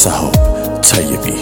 سهاب طیبی.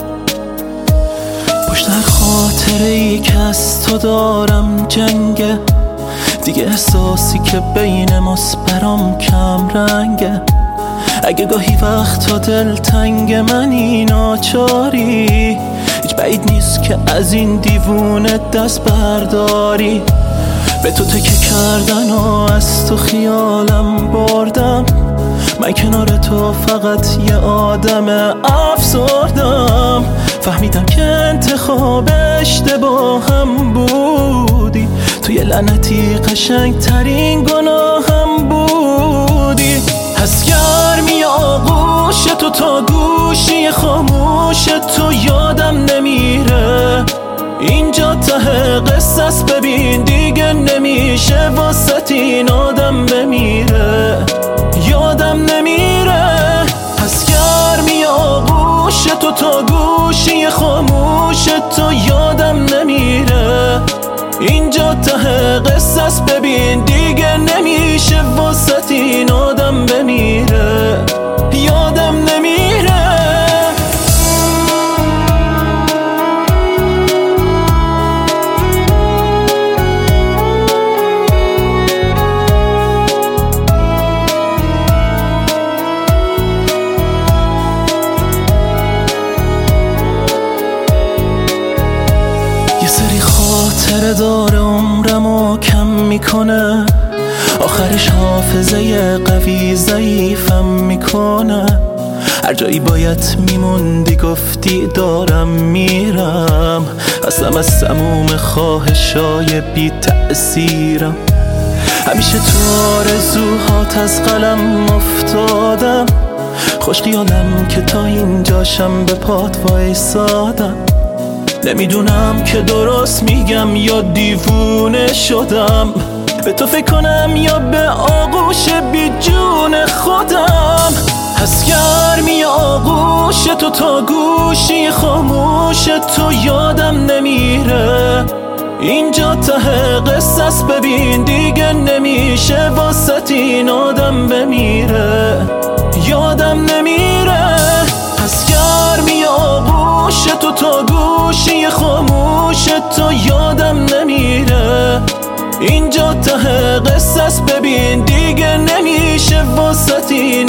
پشت هر خاطره ای که از تو دارم جنگه، دیگه احساسی که بین ماست برام کم رنگه. اگه گاهی وقتا دل تنگ منی ناچاری، هیچ بعید نیست که از این دیوونه دست برداری. به تو تکه کردن و از تو خیالم بردم، من کنار تو فقط یه آدم افسردم. فهمیدم که انتخاب اشتباهم بودی، توی لعنتی قشنگ ترین گناهم بودی. از گرمی آغوش تو تا گوشی خاموش تو یادم نمیره، اینجا ته قصه است ببین دیگه نمیشه واسه این آدم بمیره. یادم نمیره از گرمی آغوش تو تا گوشی خاموش تو یادم نمیره، اینجا ته قصه است ببین دیگه نمیشه واسه این آدم بمیره. یادم نمیره. یه سری خاطره داره عمرمو کم میکنه، آخرش حافظه قوی ضعیفم میکنه. هر جایی باید میموندی گفتی دارم میرم، اصلا از سموم خواهشای بی تأثیرم. همیشه تو آرزوهات از قلم افتادم، خوش خیالم که تا اینجاشم به پات وایسادم. نمیدونم که درست میگم یا دیوونه شدم، به تو فکر کنم یا به آغوش بی جون خودم. از گرمی آغوش تو تا گوشی خاموش تو یادم نمیره، اینجا ته قصه است ببین دیگه نمیشه واسه این آدم بمیره. یادم نمیره از گرمی آغوش تو تا گوشی خاموش تو یادم نمیره، اینجا ته قصه است ببین دیگه نمیشه واسه این